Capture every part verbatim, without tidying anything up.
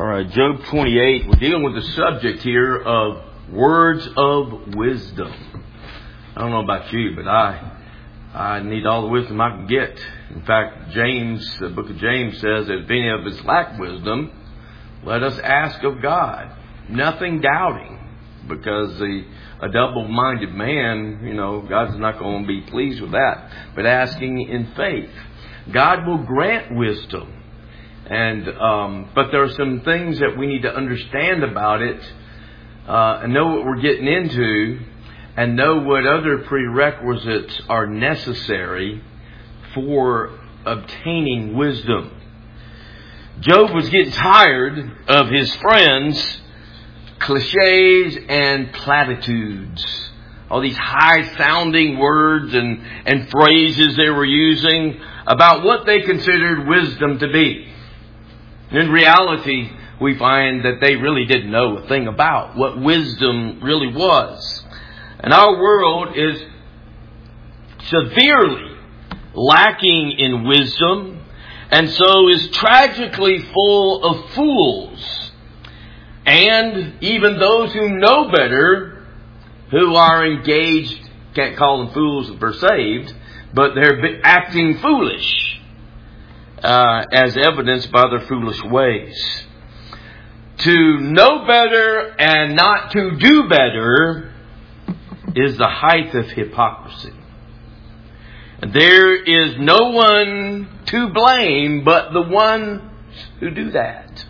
All right, Job twenty-eight. We're dealing with the subject here of words of wisdom. I don't know about you, but I I need all the wisdom I can get. In fact, James, the book of James says that if any of us lack wisdom, let us ask of God. Nothing doubting, because the a double-minded man, you know, God's not going to be pleased with that. But asking in faith, God will grant wisdom. And um, but there are some things that we need to understand about it, uh, and know what we're getting into, and know what other prerequisites are necessary for obtaining wisdom. Job was getting tired of his friends' cliches and platitudes. All these high-sounding words and, and phrases they were using about what they considered wisdom to be. In reality, we find that they really didn't know a thing about what wisdom really was. And our world is severely lacking in wisdom, and so is tragically full of fools. And even those who know better, who are engaged, can't call them fools if they're saved, but they're acting foolish. Uh, as evidenced by their foolish ways. To know better and not to do better is the height of hypocrisy. And there is no one to blame but the ones who do that.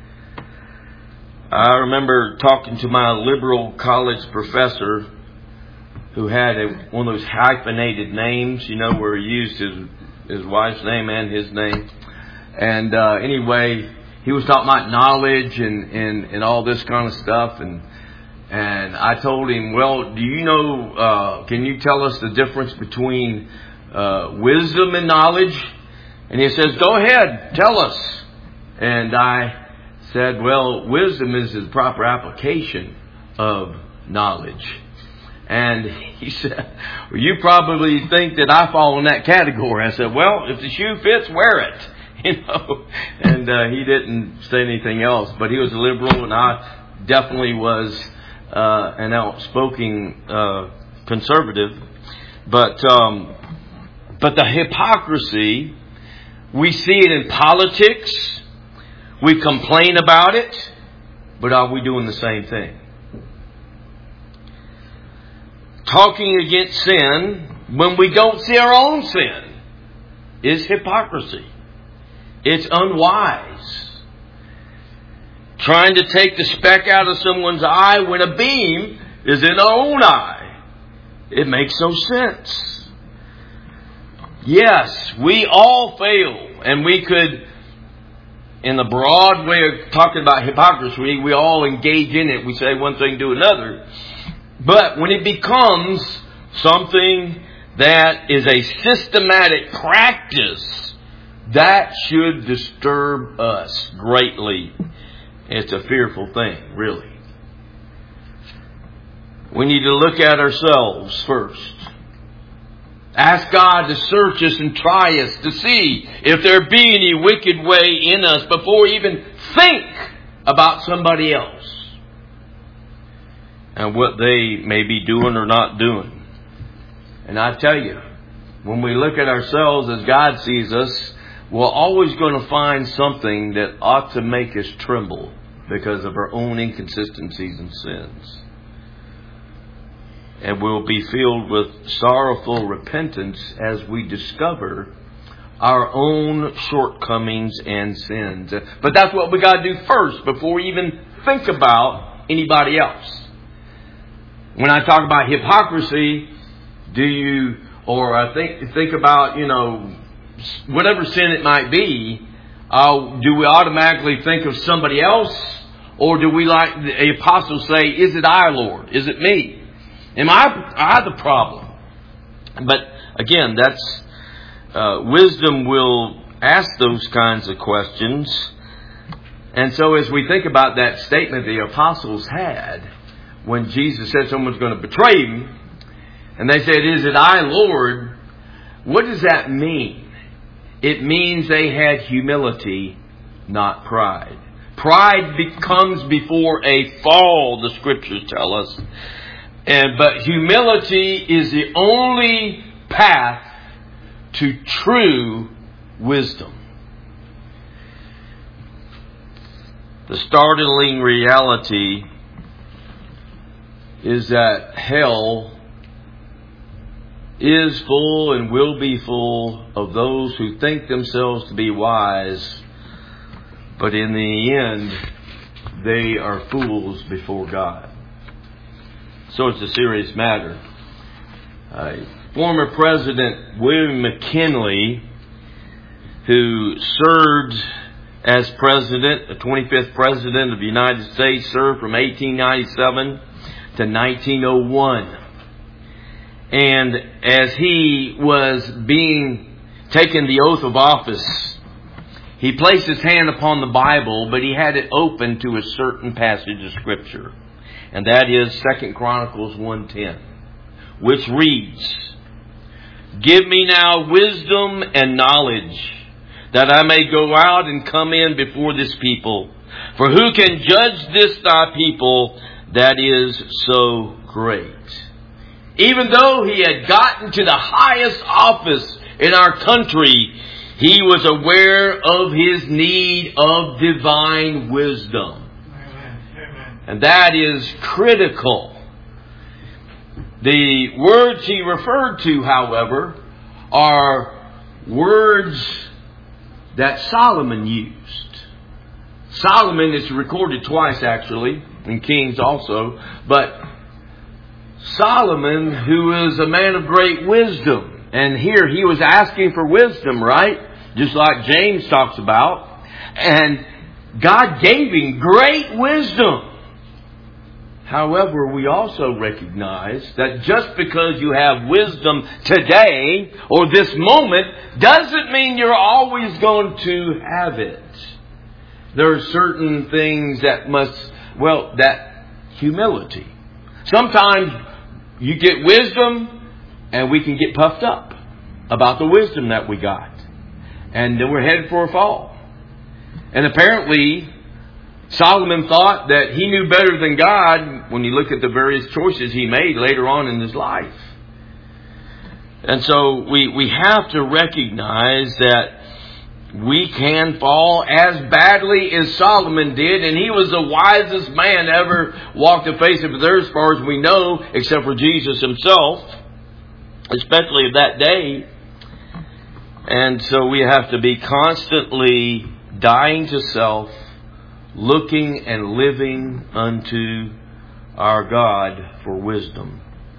I remember talking to my liberal college professor who had a, one of those hyphenated names, you know, where he used his his wife's name and his name. And uh, anyway, he was talking about knowledge and, and, and all this kind of stuff. And and I told him, well, do you know, uh, can you tell us the difference between uh, wisdom and knowledge? And he says, go ahead, tell us. And I said, well, wisdom is the proper application of knowledge. And he said, well, you probably think that I fall in that category. I said, well, if the shoe fits, wear it. You know, and uh, he didn't say anything else. But he was a liberal, and I definitely was uh, an outspoken uh, conservative. But um, but the hypocrisy, we see it in politics. We complain about it, but are we doing the same thing? Talking against sin when we don't see our own sin is hypocrisy. It's unwise. Trying to take the speck out of someone's eye when a beam is in our own eye. It makes no sense. Yes, we all fail, and we could, in the broad way of talking about hypocrisy, we all engage in it. We say one thing, do another. But when it becomes something that is a systematic practice, that should disturb us greatly. It's a fearful thing, really. We need to look at ourselves first. Ask God to search us and try us to see if there be any wicked way in us before we even think about somebody else and what they may be doing or not doing. And I tell you, when we look at ourselves as God sees us, we're always going to find something that ought to make us tremble because of our own inconsistencies and sins. And we'll be filled with sorrowful repentance as we discover our own shortcomings and sins. But that's what we got to do first before we even think about anybody else. When I talk about hypocrisy, do you, or I think think about, you know, whatever sin it might be, uh, do we automatically think of somebody else? Or do we, like the apostles say, is it I, Lord? Is it me? Am I, I the problem? But again, that's, uh, wisdom will ask those kinds of questions. And so as we think about that statement the apostles had, when Jesus said someone's going to betray him, and they said, is it I, Lord? What does that mean? It means they had humility, not pride. Pride be- comes before a fall, the Scriptures tell us. And but humility is the only path to true wisdom. The startling reality is that hell is full and will be full of those who think themselves to be wise, but in the end, they are fools before God. So it's a serious matter. Uh, former President William McKinley, who served as president, the twenty-fifth president of the United States, served from eighteen ninety-seven to nineteen oh one. And as he was being taken the oath of office, he placed his hand upon the Bible, but he had it open to a certain passage of Scripture. And that is Second Chronicles one ten, which reads, "Give me now wisdom and knowledge, that I may go out and come in before this people. For who can judge this thy people that is so great?" Even though he had gotten to the highest office in our country, he was aware of his need of divine wisdom. Amen. And that is critical. The words he referred to, however, are words that Solomon used. Solomon is recorded twice, actually, in Kings also, but Solomon, who is a man of great wisdom, and here he was asking for wisdom, right? Just like James talks about. And God gave him great wisdom. However, we also recognize that just because you have wisdom today or this moment doesn't mean you're always going to have it. There are certain things that must, well, that humility. Sometimes you get wisdom and we can get puffed up about the wisdom that we got. And then we're headed for a fall. And apparently, Solomon thought that he knew better than God when you look at the various choices he made later on in his life. And so we, we have to recognize that we can fall as badly as Solomon did, and he was the wisest man ever walked the face of the earth as far as we know, except for Jesus himself, especially of that day. And so we have to be constantly dying to self, looking and living unto our God for wisdom.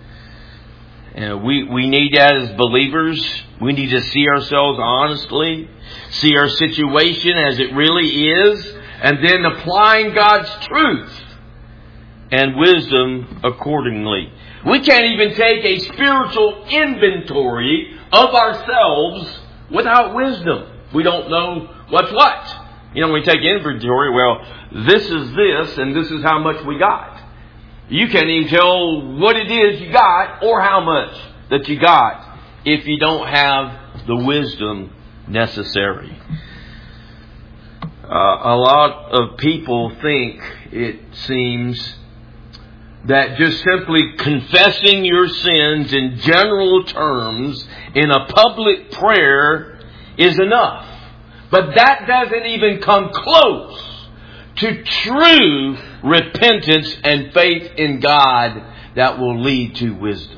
And we, we need that as believers. We need to see ourselves honestly, see our situation as it really is, and then applying God's truth and wisdom accordingly. We can't even take a spiritual inventory of ourselves without wisdom. We don't know what's what. You know, when we take inventory, well, this is this and this is how much we got. You can't even tell what it is you got or how much that you got if you don't have the wisdom necessary. Uh, a lot of people think, it seems, that just simply confessing your sins in general terms in a public prayer is enough. But that doesn't even come close to true repentance and faith in God that will lead to wisdom.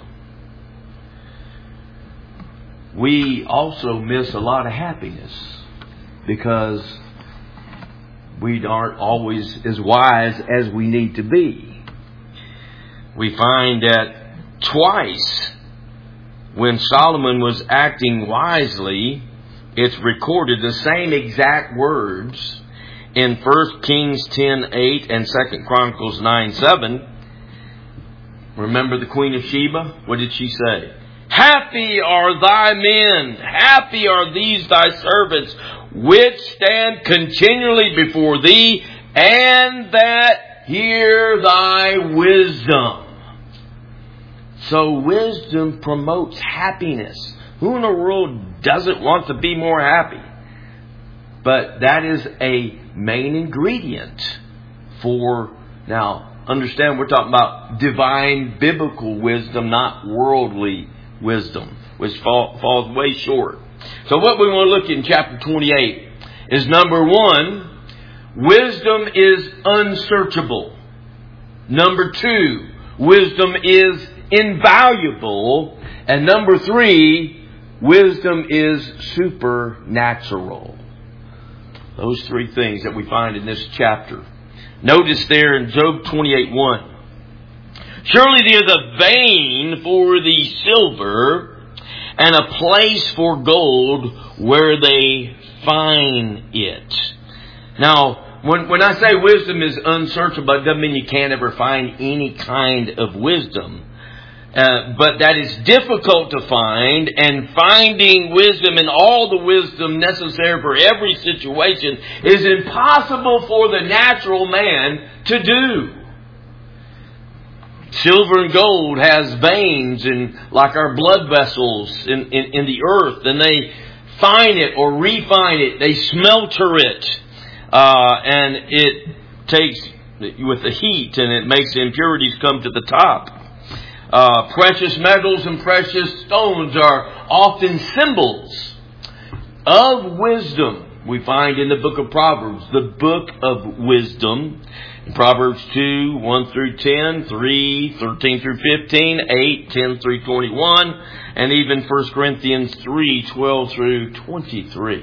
We also miss a lot of happiness because we aren't always as wise as we need to be. We find that twice when Solomon was acting wisely, it's recorded the same exact words in First Kings ten eight and Second Chronicles nine seven. Remember the Queen of Sheba? What did she say? "Happy are thy men, happy are these thy servants, which stand continually before thee, and that hear thy wisdom." So wisdom promotes happiness. Who in the world doesn't want to be more happy? But that is a main ingredient for, now, understand we're talking about divine biblical wisdom, not worldly wisdom, which fall, falls way short. So what we want to look at in chapter twenty-eight is, number one, wisdom is unsearchable. Number two, wisdom is invaluable. And number three, wisdom is supernatural. Those three things that we find in this chapter. Notice there in Job twenty-eight one. Surely there is a vein for the silver and a place for gold where they find it. Now, when, when I say wisdom is unsearchable, it doesn't mean you can't ever find any kind of wisdom. Uh, but that is difficult to find, and finding wisdom and all the wisdom necessary for every situation is impossible for the natural man to do. Silver and gold has veins in, like our blood vessels in, in, in the earth, and they fine it or refine it. They smelter it, uh, and it takes with the heat, and it makes the impurities come to the top. Uh, precious metals and precious stones are often symbols of wisdom. We find in the book of Proverbs, the book of wisdom. In Proverbs two, one through ten, three, thirteen through fifteen, eight, ten through twenty-one, and even First Corinthians three, twelve through twenty-three.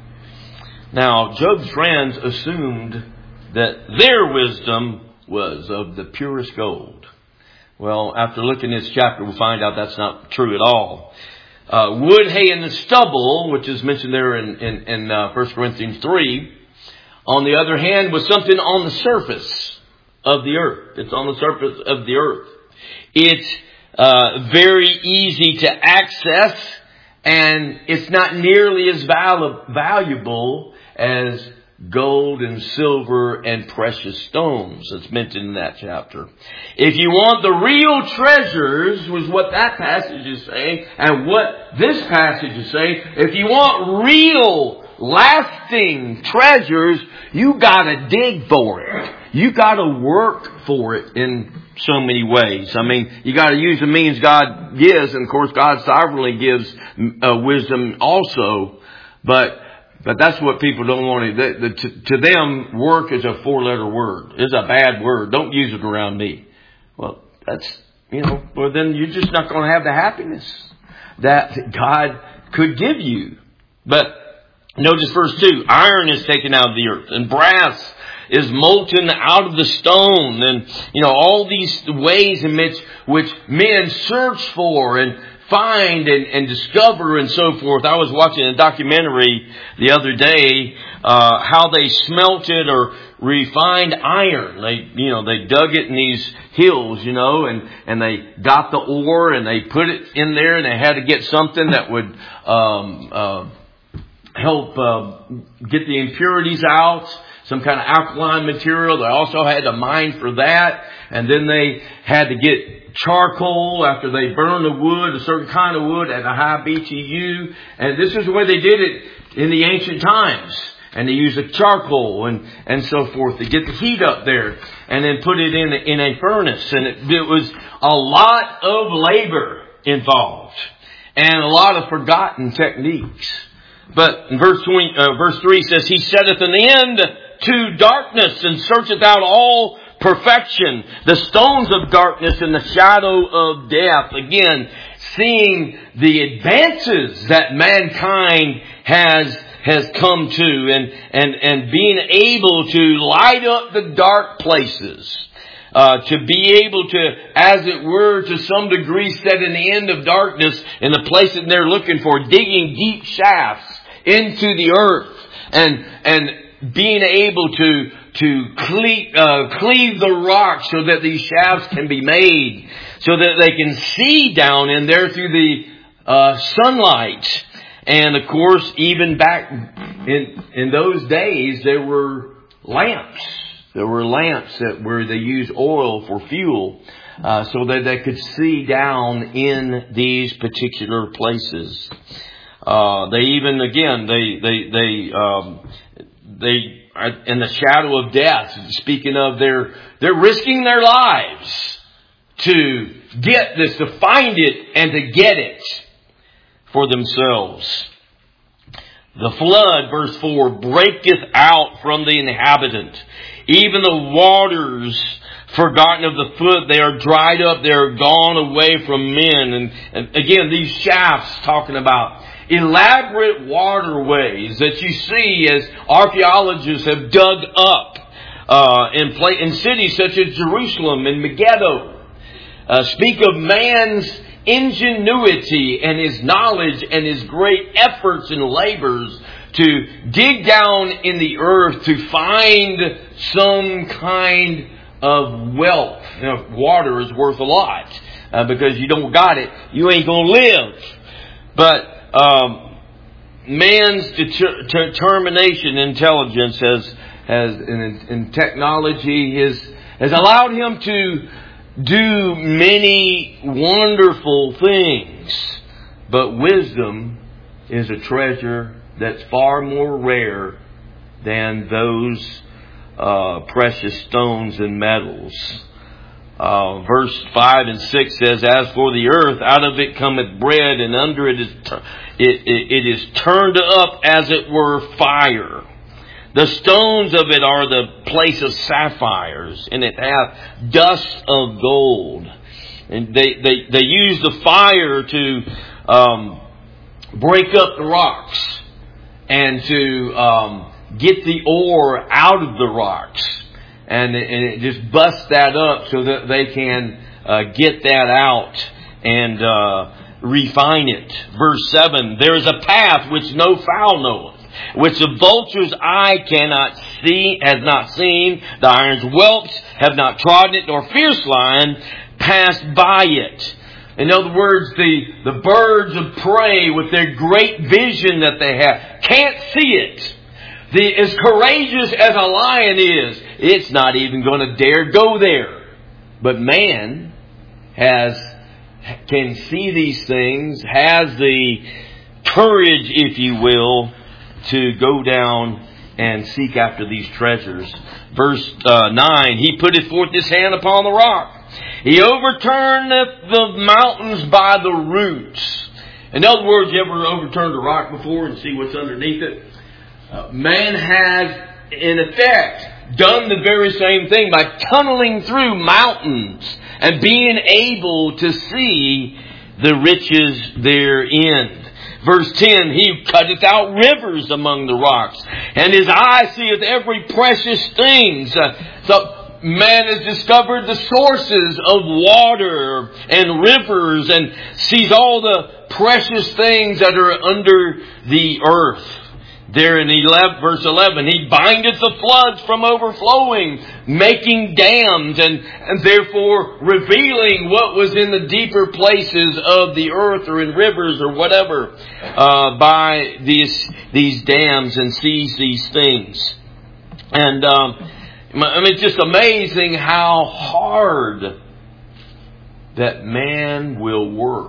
Now, Job's friends assumed that their wisdom was of the purest gold. Well, after looking at this chapter, we'll find out that's not true at all. Uh, wood, hay, and the stubble, which is mentioned there in, in, in uh, First Corinthians three, on the other hand, was something on the surface of the earth. It's on the surface of the earth. It's uh, very easy to access, and it's not nearly as val- valuable as gold and silver and precious stones that's mentioned in that chapter. If you want the real treasures, was what that passage is saying, and what this passage is saying, if you want real lasting treasures, you gotta dig for it. You gotta work for it in so many ways. I mean, you gotta use the means God gives, and of course God sovereignly gives uh, wisdom also, but But that's what people don't want to, the, to. To them, work is a four-letter word. It's a bad word. Don't use it around me. Well, that's, you know, well then you're just not going to have the happiness that God could give you. But notice verse two, iron is taken out of the earth, and brass is molten out of the stone. And, you know, all these ways in which, which men search for and find and, and discover and so forth. I was watching a documentary the other day, uh, how they smelted or refined iron. They, you know, they dug it in these hills, you know, and, and they got the ore and they put it in there, and they had to get something that would, um, uh, help, uh, get the impurities out. Some kind of alkaline material. They also had to mine for that. And then they had to get charcoal after they burned the wood, a certain kind of wood at a high B T U. And this is the way they did it in the ancient times. And they used a charcoal and, and so forth to get the heat up there, and then put it in a, in a furnace. And it, it was a lot of labor involved and a lot of forgotten techniques. But in verse twenty, uh, verse three says, He setteth an end to darkness and searcheth out all perfection, the stones of darkness and the shadow of death. Again, seeing the advances that mankind has has come to, and and and being able to light up the dark places, uh, to be able to, as it were, to some degree, set an end of darkness in the place that they're looking for, digging deep shafts into the earth, and and being able to to cleave, uh, cleave the rock so that these shafts can be made, so that they can see down in there through the uh, sunlight. And of course, even back in in those days, there were lamps. There were lamps that where they used oil for fuel, uh, so that they could see down in these particular places. Uh, they even again they they they um, they in the shadow of death. Speaking of they're, they're risking their lives to get this, to find it and to get it for themselves. The flood, verse four, breaketh out from the inhabitant. Even the waters forgotten of the foot, they are dried up, they are gone away from men. And, and again, these shafts talking about elaborate waterways that you see as archaeologists have dug up uh, in, play, in cities such as Jerusalem and Megiddo. Uh, speak of man's ingenuity and his knowledge and his great efforts and labors to dig down in the earth to find some kind of wealth. You know, water is worth a lot uh, because you don't got it, you ain't gonna live. But um, man's deter- determination, intelligence, has has in, in technology has has allowed him to do many wonderful things. But wisdom is a treasure that's far more rare than those uh, precious stones and metals. Uh, verse five and six says, As for the earth, out of it cometh bread, and under it is, t- it, it, it is turned up as it were fire. The stones of it are the place of sapphires, and it hath dust of gold. And they, they, they use the fire to um, break up the rocks and to um, get the ore out of the rocks. And it, and it just busts that up so that they can uh, get that out and uh, refine it. Verse seven, There is a path which no fowl knoweth, which the vulture's eye cannot see, has not seen, the iron's whelps have not trodden it, nor fierce lion passed by it. In other words, the, the birds of prey with their great vision that they have can't see it. The, as courageous as a lion is, it's not even going to dare go there. But man has can see these things, has the courage, if you will, to go down and seek after these treasures. Verse uh, nine, He putteth forth His hand upon the rock. He overturneth the mountains by the roots. In other words, you ever overturned a rock before and see what's underneath it? Uh, man has, in effect, done the very same thing by tunneling through mountains and being able to see the riches therein. Verse ten, He cutteth out rivers among the rocks, and His eye seeth every precious thing. So man has discovered the sources of water and rivers and sees all the precious things that are under the earth. There in eleven, verse eleven, He bindeth the floods from overflowing, making dams, and, and therefore revealing what was in the deeper places of the earth or in rivers or whatever uh, by these these dams, and sees these things. And um, I mean, it's just amazing how hard that man will work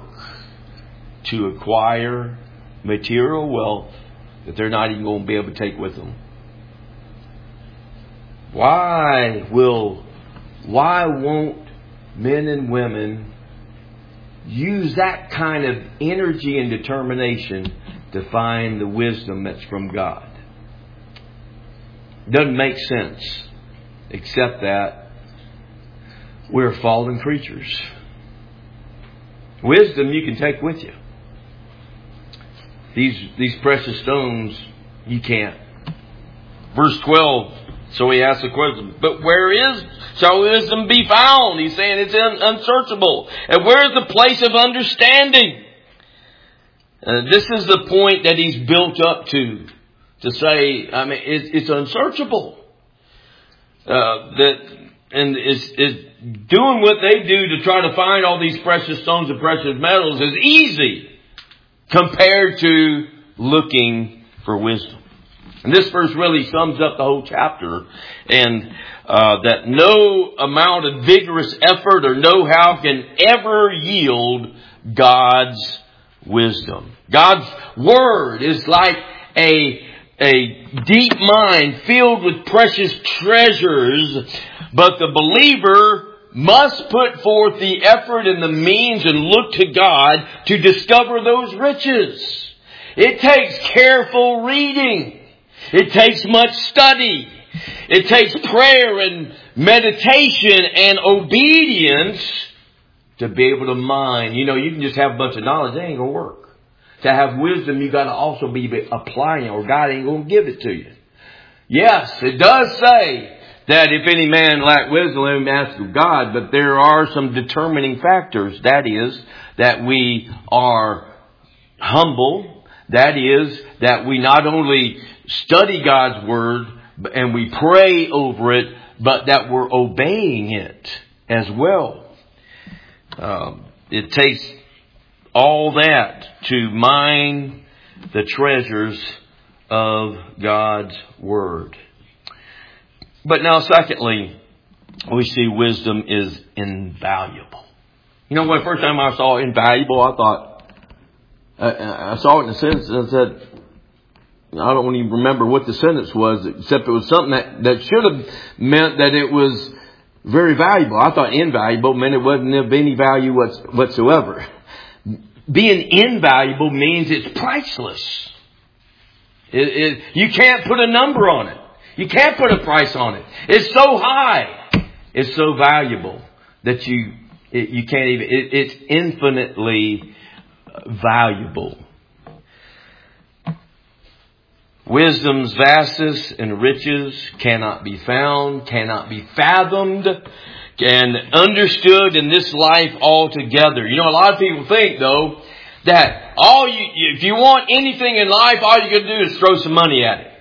to acquire material wealth that they're not even going to be able to take with them. Why will, why won't men and women use that kind of energy and determination to find the wisdom that's from God? Doesn't make sense, except that we're fallen creatures. Wisdom you can take with you. These these precious stones, you can't. Verse twelve, so he asks the question, but where is, shall wisdom be found? He's saying it's un, unsearchable. And where is the place of understanding? Uh, this is the point that he's built up to, to say, I mean, it's, it's unsearchable. Uh, that and it's, it's doing what they do to try to find all these precious stones and precious metals is easy compared to looking for wisdom. And this verse really sums up the whole chapter. And uh, that no amount of vigorous effort or know-how can ever yield God's wisdom. God's Word is like a a deep mind filled with precious treasures, but the believer must put forth the effort and the means and look to God to discover those riches. It takes careful reading. It takes much study. It takes prayer and meditation and obedience to be able to mine. You know, you can just have a bunch of knowledge. That ain't going to work. To have wisdom, you got to also be applying it, or God ain't going to give it to you. Yes, it does say that if any man lack wisdom, let him ask of God. But there are some determining factors. That is, that we are humble. That is, that we not only study God's Word and we pray over it, but that we're obeying it as well. Um, it takes all that to mine the treasures of God's Word. But now, secondly, we see wisdom is invaluable. You know, when the first time I saw invaluable, I thought, I, I saw it in a sentence and I said, I don't even remember what the sentence was, except it was something that, that should have meant that it was very valuable. I thought invaluable meant it wasn't of any value whatsoever. Being invaluable means it's priceless. It, it, you can't put a number on it. You can't put a price on it. It's so high. It's so valuable that you it, you can't even. It, it's infinitely valuable. Wisdom's vastness and riches cannot be found, cannot be fathomed, and understood in this life altogether. You know, a lot of people think, though, that all you, if you want anything in life, all you got to do is throw some money at it.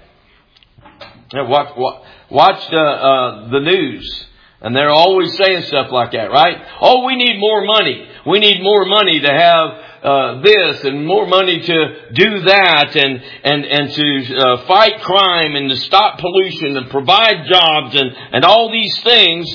Watch, watch, watch the, uh, the news, and they're always saying stuff like that, right? Oh, we need more money. We need more money to have Uh, this and more money to do that and and and to uh, fight crime and to stop pollution and provide jobs and, and all these things.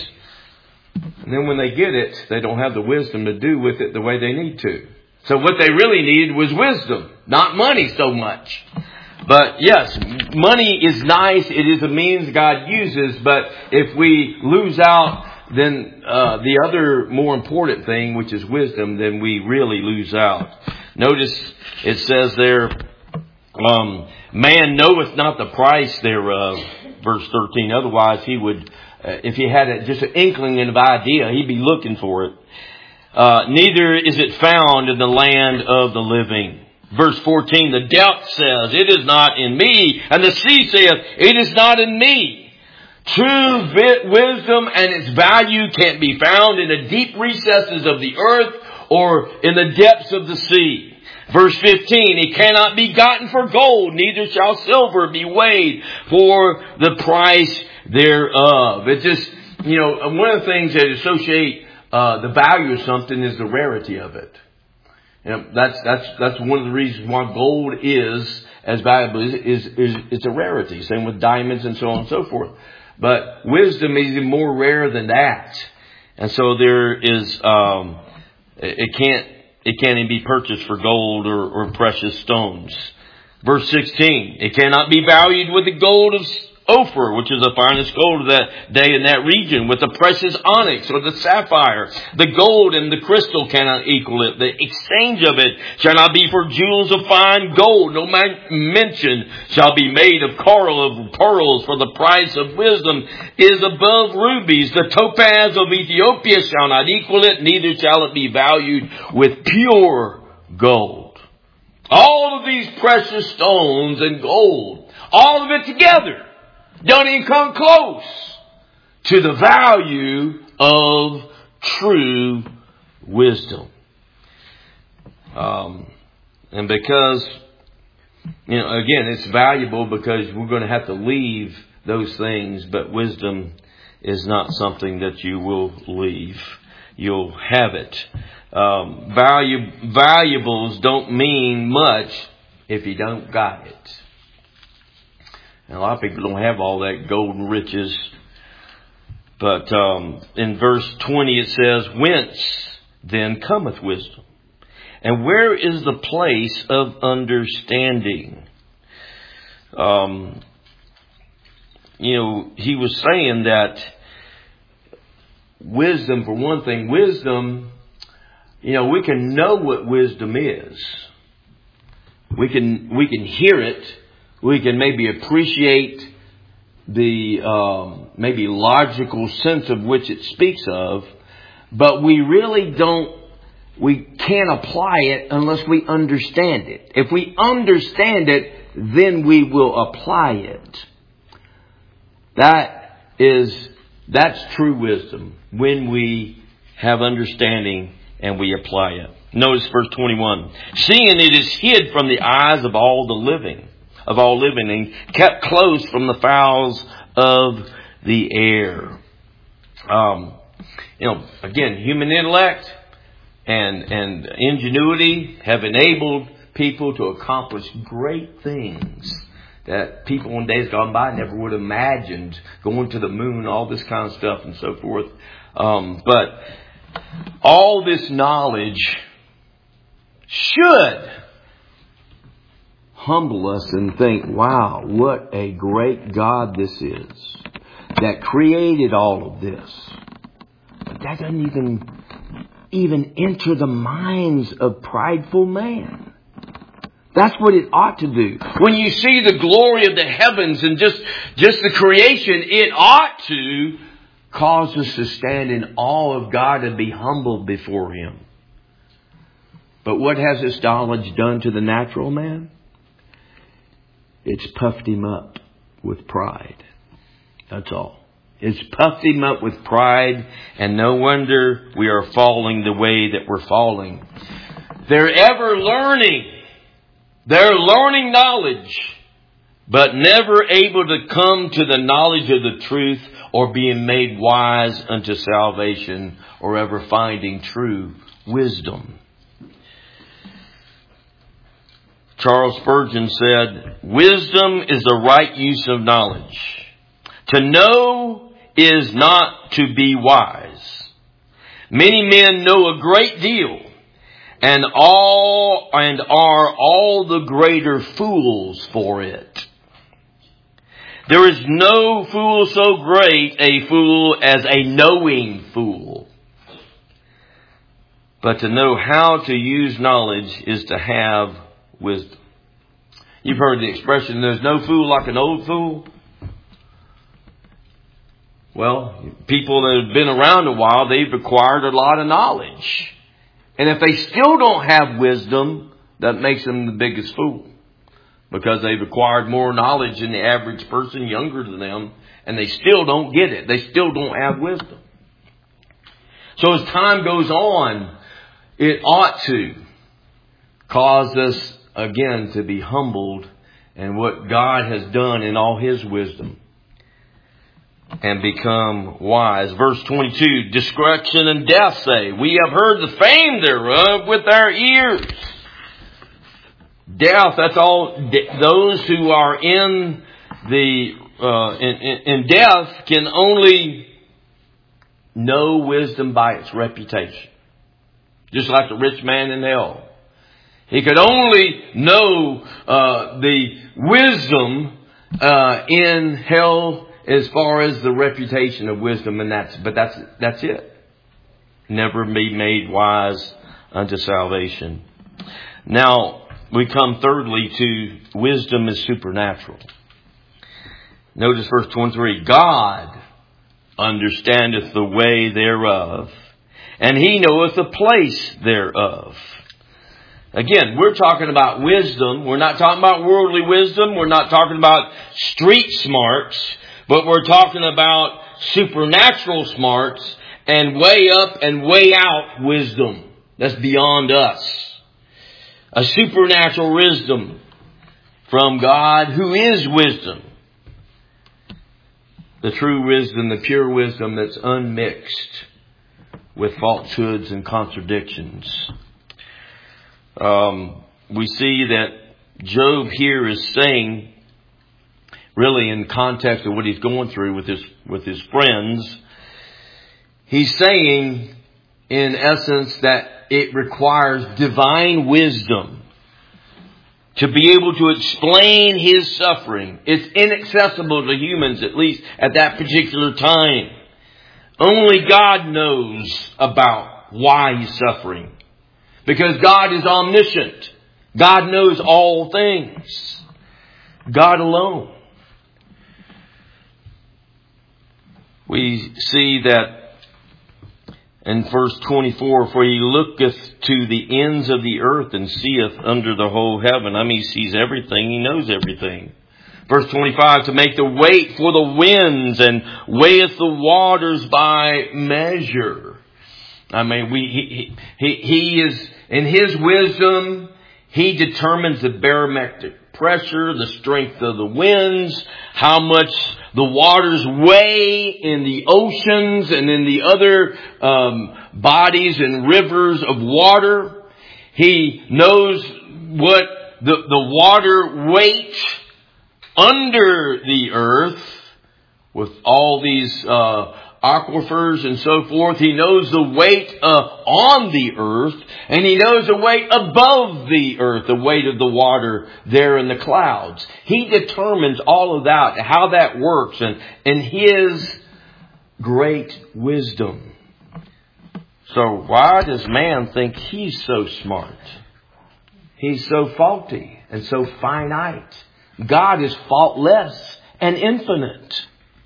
And then when they get it, they don't have the wisdom to do with it the way they need to. So what they really needed was wisdom, not money so much. But yes, money is nice. It is a means God uses. But if we lose out then uh, the other more important thing, which is wisdom, then we really lose out. Notice it says there, um, man knoweth not the price thereof, verse thirteen. Otherwise he would, uh, if he had a, just an inkling of idea, he'd be looking for it. Uh, neither is it found in the land of the living. Verse fourteen, the depth says, it is not in me. And the sea saith, it is not in me. True wisdom and its value can't be found in the deep recesses of the earth or in the depths of the sea. Verse fifteen, it cannot be gotten for gold, neither shall silver be weighed for the price thereof. It just, you know, one of the things that associate uh, the value of something is the rarity of it. You know, that's that's that's one of the reasons why gold is as valuable is is, is it's a rarity. Same with diamonds and so on and so forth. But wisdom is even more rare than that. And so there is, um, it can't, it can't even be purchased for gold or, or precious stones. Verse sixteen, it cannot be valued with the gold of Ophir, which is the finest gold of that day in that region, with the precious onyx or the sapphire. The gold and the crystal cannot equal it. The exchange of it shall not be for jewels of fine gold. No mention shall be made of coral of pearls, for the price of wisdom is above rubies. The topaz of Ethiopia shall not equal it, neither shall it be valued with pure gold. All of these precious stones and gold, all of it together, don't even come close to the value of true wisdom. Um, and because, you know, again, it's valuable because we're going to have to leave those things, but wisdom is not something that you will leave. You'll have it. Um, value, valuables don't mean much if you don't got it. And a lot of people don't have all that gold and riches. But um, in verse twenty it says, whence then cometh wisdom? And where is the place of understanding? Um, you know, he was saying that wisdom, for one thing, wisdom, you know, we can know what wisdom is. We can, we can hear it. We can maybe appreciate the, um, maybe logical sense of which it speaks of, but we really don't, we can't apply it unless we understand it. If we understand it, then we will apply it. That is, that's true wisdom, when we have understanding and we apply it. Notice verse twenty-one. Seeing it is hid from the eyes of all the living, of all living, and kept close from the fowls of the air. Um, you know, again, human intellect and, and ingenuity have enabled people to accomplish great things that people in days gone by never would have imagined, going to the moon, all this kind of stuff and so forth. Um, but all this knowledge should humble us and think, wow, what a great God this is that created all of this. But that doesn't even, even enter the minds of prideful man. That's what it ought to do. When you see the glory of the heavens and just, just the creation, it ought to cause us to stand in awe of God and be humbled before Him. But what has this knowledge done to the natural man? It's puffed him up with pride. That's all. It's puffed him up with pride, and no wonder we are falling the way that we're falling. They're ever learning. They're learning knowledge, but never able to come to the knowledge of the truth or being made wise unto salvation or ever finding true wisdom. Charles Spurgeon said, wisdom is the right use of knowledge. To know is not to be wise. Many men know a great deal, and all and are all the greater fools for it. There is no fool so great a fool as a knowing fool. But to know how to use knowledge is to have wisdom. You've heard the expression, there's no fool like an old fool. Well, people that have been around a while, they've acquired a lot of knowledge. And if they still don't have wisdom, that makes them the biggest fool. Because they've acquired more knowledge than the average person younger than them, and they still don't get it. They still don't have wisdom. So as time goes on, it ought to cause us again to be humbled in what God has done in all His wisdom and become wise. Verse twenty-two, destruction and death say, we have heard the fame thereof with our ears. Death, that's all. Those who are in the uh, in, in, in death can only know wisdom by its reputation. Just like the rich man in hell. He could only know uh, the wisdom uh, in hell as far as the reputation of wisdom, and that's but that's that's it. Never be made wise unto salvation. Now we come thirdly to wisdom is supernatural. Notice verse twenty-three. God understandeth the way thereof, and He knoweth the place thereof. Again, we're talking about wisdom. We're not talking about worldly wisdom. We're not talking about street smarts. But we're talking about supernatural smarts and way up and way out wisdom. That's beyond us. A supernatural wisdom from God who is wisdom. The true wisdom, the pure wisdom that's unmixed with falsehoods and contradictions. Um, we see that Job here is saying, really in context of what he's going through with his with his friends, he's saying, in essence, that it requires divine wisdom to be able to explain His suffering. It's inaccessible to humans, at least at that particular time. Only God knows about why He's suffering. Because God is omniscient. God knows all things. God alone. We see that in verse twenty-four, for He looketh to the ends of the earth and seeth under the whole heaven. I mean, He sees everything. He knows everything. Verse twenty-five, to make the weight for the winds and weigheth the waters by measure. I mean, we he, he, he is, in His wisdom, He determines the barometric pressure, the strength of the winds, how much the waters weigh in the oceans and in the other um, bodies and rivers of water. He knows what the, the water weight under the earth with all these uh, aquifers and so forth. He knows the weight uh, on the earth, and He knows the weight above the earth, the weight of the water there in the clouds. He determines all of that, how that works, and in His great wisdom. So why does man think he's so smart? He's so faulty and so finite. God is faultless and infinite.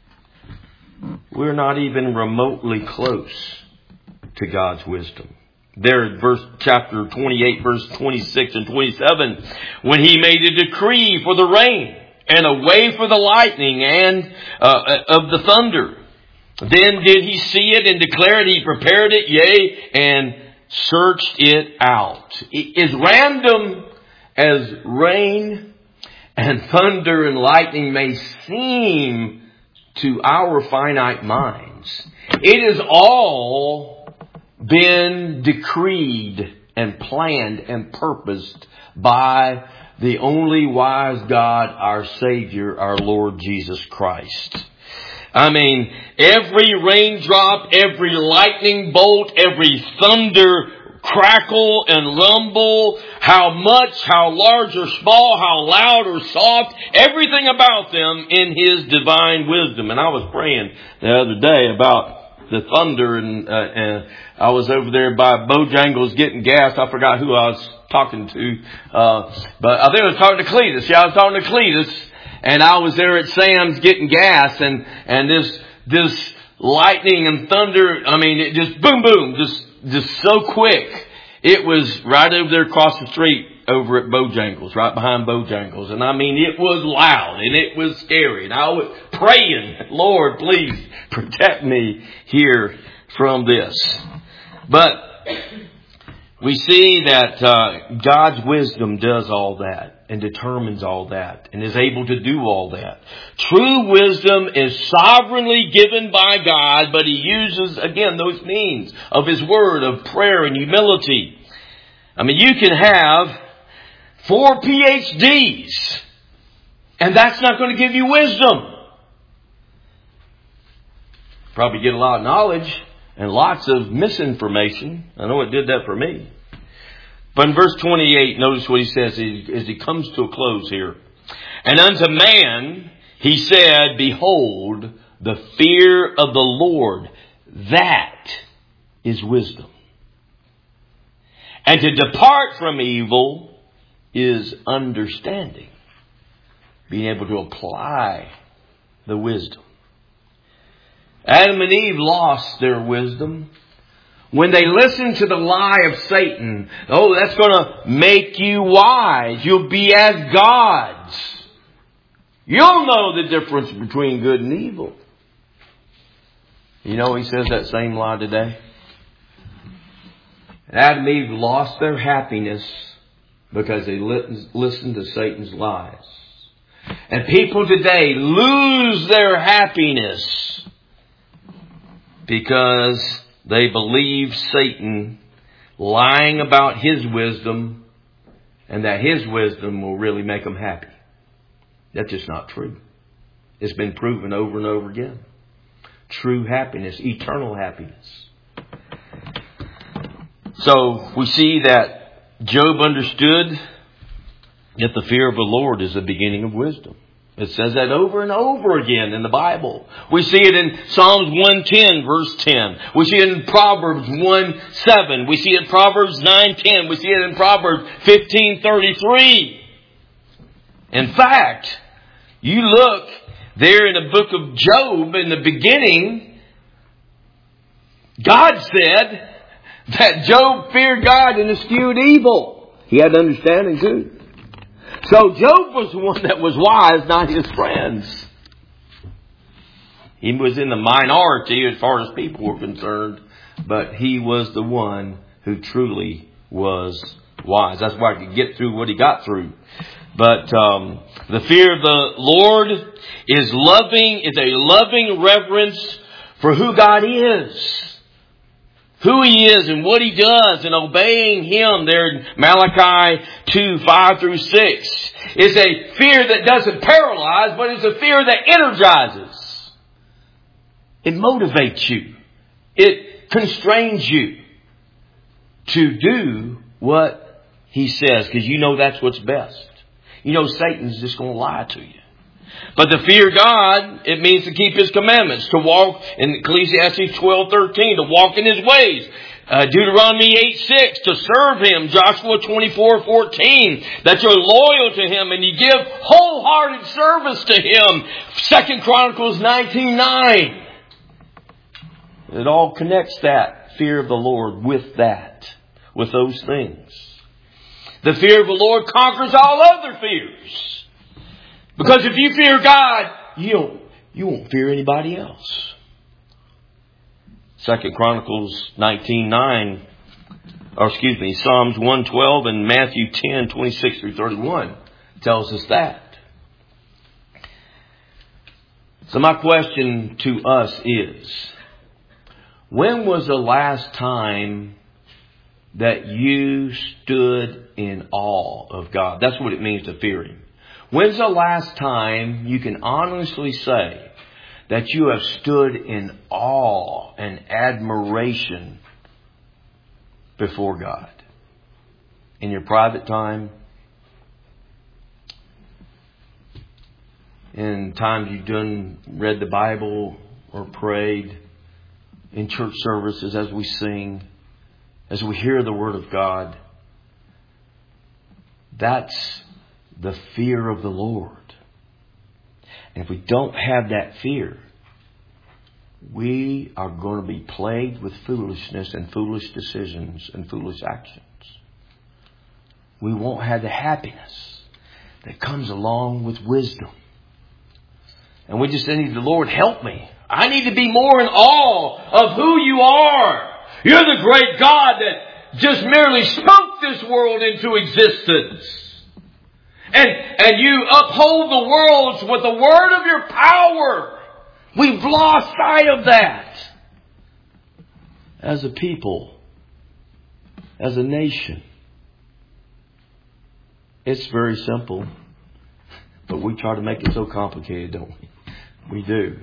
We're not even remotely close to God's wisdom. There in verse chapter twenty-eight, verse twenty-six and twenty-seven, when He made a decree for the rain and a way for the lightning and uh, of the thunder. Then did He see it and declare it. He prepared it, yea, and searched it out. As random as rain and thunder and lightning may seem to our finite minds, it has all been decreed and planned and purposed by the only wise God, our Savior, our Lord Jesus Christ. I mean, every raindrop, every lightning bolt, every thunder crackle and rumble, how much, how large or small, how loud or soft, everything about them in His divine wisdom. And I was praying the other day about the thunder, and, uh, and I was over there by Bojangles getting gas. I forgot who I was talking to, uh, but I think I was talking to Cletus. Yeah, I was talking to Cletus, and I was there at Sam's getting gas, and and this this lightning and thunder. I mean, it just boom, boom, just. Just so quick. It was right over there across the street over at Bojangles, right behind Bojangles. And I mean, it was loud and it was scary. And I was praying, Lord, please protect me here from this. But we see that uh, God's wisdom does all that and determines all that and is able to do all that. True wisdom is sovereignly given by God, but He uses, again, those means of His Word, of prayer and humility. I mean, you can have four P H Ds, and that's not going to give you wisdom. Probably get a lot of knowledge and lots of misinformation. I know it did that for me. But in verse twenty-eight, notice what He says as He comes to a close here. And unto man He said, behold, the fear of the Lord, that is wisdom. And to depart from evil is understanding. Being able to apply the wisdom. Adam and Eve lost their wisdom when they listened to the lie of Satan. Oh, that's going to make you wise. You'll be as gods. You'll know the difference between good and evil. You know, he says that same lie today. Adam and Eve lost their happiness because they listened to Satan's lies. And people today lose their happiness because they believe Satan lying about his wisdom and that his wisdom will really make them happy. That's just not true. It's been proven over and over again. True happiness, eternal happiness. So we see that Job understood Yet the fear of the Lord is the beginning of wisdom. It says that over and over again in the Bible. We see it in Psalms one ten, verse ten. We see it in Proverbs one seven. We see it in Proverbs nine ten. We see it in Proverbs fifteen thirty-three. In fact, you look there in the book of Job in the beginning, God said that Job feared God and eschewed evil. He had understanding too. So Job was the one that was wise, not his friends. He was in the minority as far as people were concerned, but he was the one who truly was wise. That's why he could get through what he got through. But um, the fear of the Lord is loving, is a loving reverence for who God is. Who He is and what He does, and obeying Him there in Malachi two, five through six. It's a fear that doesn't paralyze, but it's a fear that energizes. It motivates you. It constrains you to do what He says, because you know that's what's best. You know Satan's just going to lie to you. But to fear God, it means to keep His commandments, to walk in Ecclesiastes twelve thirteen, to walk in His ways. Uh, Deuteronomy eight six, to serve Him. Joshua twenty-four fourteen, that you're loyal to Him and you give wholehearted service to Him. Second Chronicles nineteen nine. It all connects that fear of the Lord with that, with those things. The fear of the Lord conquers all other fears. Because if you fear God, you don't, you won't fear anybody else. Second Chronicles nineteen nine, or excuse me, Psalms one twelve and Matthew ten twenty-six through thirty-one tells us that. So my question to us is, when was the last time that you stood in awe of God? That's what it means to fear Him. When's the last time you can honestly say that you have stood in awe and admiration before God? In your private time? In times you've done, read the Bible or prayed? In church services as we sing? As we hear the Word of God? That's the fear of the Lord. And if we don't have that fear, we are going to be plagued with foolishness and foolish decisions and foolish actions. We won't have the happiness that comes along with wisdom. And we just need the Lord, help me. I need to be more in awe of who You are. You're the great God that just merely spoke this world into existence. And, and you uphold the worlds with the word of Your power. We've lost sight of that. As a people. As a nation. It's very simple. But we try to make it so complicated, don't we? We do.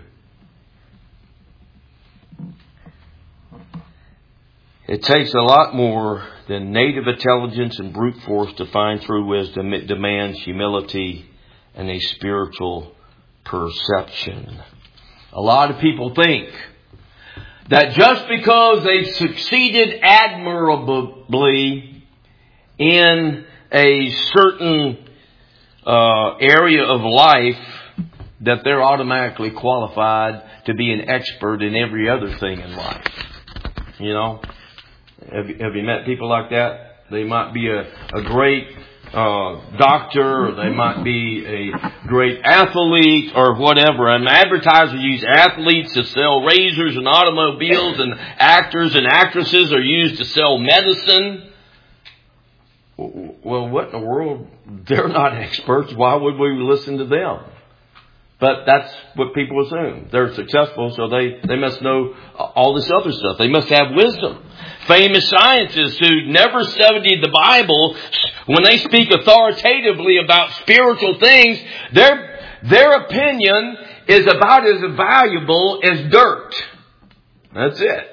It takes a lot more than native intelligence and brute force to find true wisdom. It demands humility and a spiritual perception. A lot of people think that just because they succeeded admirably in a certain uh, area of life, that they're automatically qualified to be an expert in every other thing in life. You know? Have you, have you met people like that? They might be a, a great uh, doctor, or they might be a great athlete, or whatever. And advertisers use athletes to sell razors and automobiles, and actors and actresses are used to sell medicine. Well, what in the world? They're not experts. Why would we listen to them? But that's what people assume. They're successful, so they, they must know all this other stuff. They must have wisdom. Famous scientists who never studied the Bible, when they speak authoritatively about spiritual things, their, their opinion is about as valuable as dirt. That's it.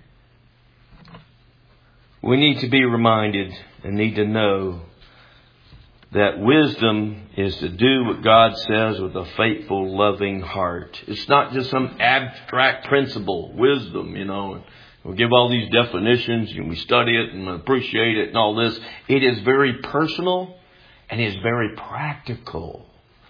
We need to be reminded and need to know that wisdom is to do what God says with a faithful, loving heart. It's not just some abstract principle, wisdom, you know. We'll give all these definitions and we study it and appreciate it and all this. It is very personal and is very practical.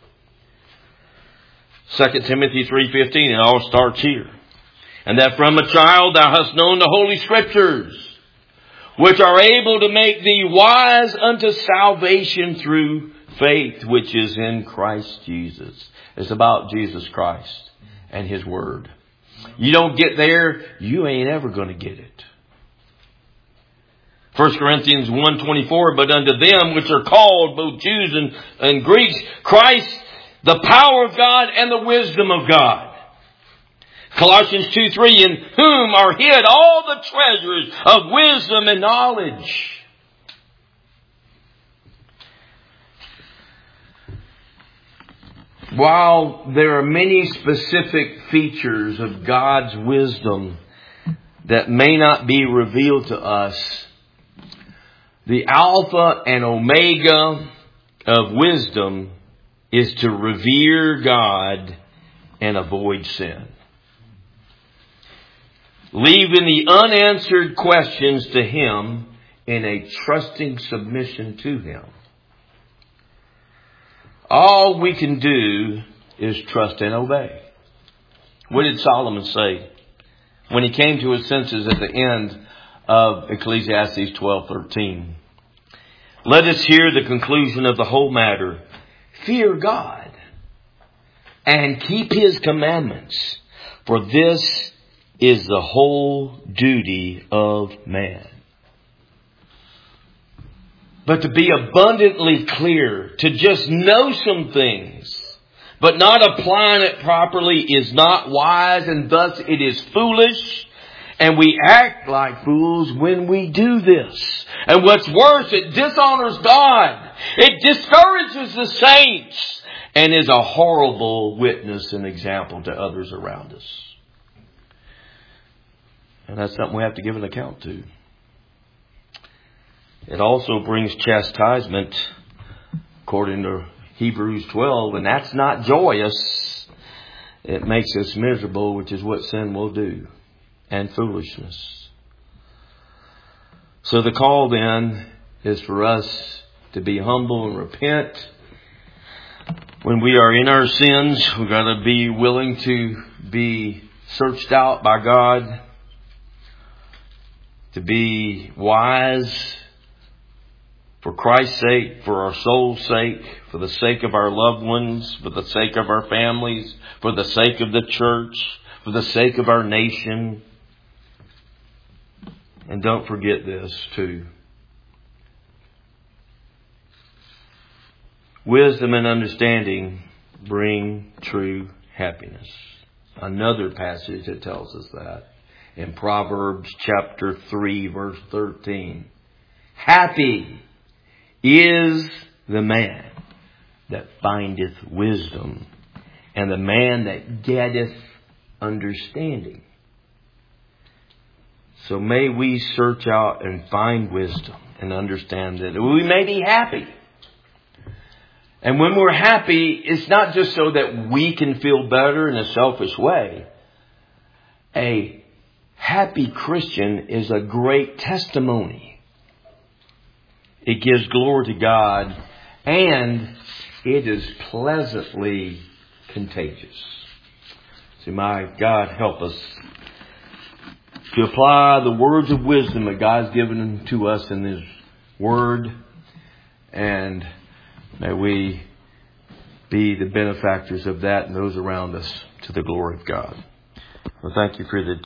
Second Timothy three fifteen, it all starts here. And that from a child thou hast known the Holy Scriptures, which are able to make thee wise unto salvation through faith, which is in Christ Jesus. It's about Jesus Christ and His Word. You don't get there, you ain't ever going to get it. First Corinthians one twenty-four, but unto them which are called, both Jews and, and Greeks, Christ, the power of God and the wisdom of God. Colossians two three, in whom are hid all the treasures of wisdom and knowledge. While there are many specific features of God's wisdom that may not be revealed to us, the Alpha and Omega of wisdom is to revere God and avoid sin. Leaving the unanswered questions to Him in a trusting submission to Him. All we can do is trust and obey. What did Solomon say when he came to his senses at the end of Ecclesiastes twelve thirteen? Let us hear the conclusion of the whole matter. Fear God and keep His commandments, for this is the whole duty of man. But to be abundantly clear, to just know some things, but not applying it properly is not wise, and thus it is foolish. And we act like fools when we do this. And what's worse, it dishonors God. It discourages the saints and is a horrible witness and example to others around us. And that's something we have to give an account to. It also brings chastisement, according to Hebrews twelve, and that's not joyous. It makes us miserable, which is what sin will do, and foolishness. So the call then is for us to be humble and repent. When we are in our sins, we've got to be willing to be searched out by God, to be wise for Christ's sake, for our soul's sake, for the sake of our loved ones, for the sake of our families, for the sake of the church, for the sake of our nation. And don't forget this too. Wisdom and understanding bring true happiness. Another passage that tells us that in Proverbs chapter three, verse thirteen. Happy is the man that findeth wisdom, and the man that getteth understanding. So may we search out and find wisdom and understand that we may be happy. And when we're happy, it's not just so that we can feel better in a selfish way. A happy Christian is a great testimony. It gives glory to God, and it is pleasantly contagious. See, my God, help us to apply the words of wisdom that God's given to us in His Word, and may we be the benefactors of that and those around us to the glory of God. Well, thank you for the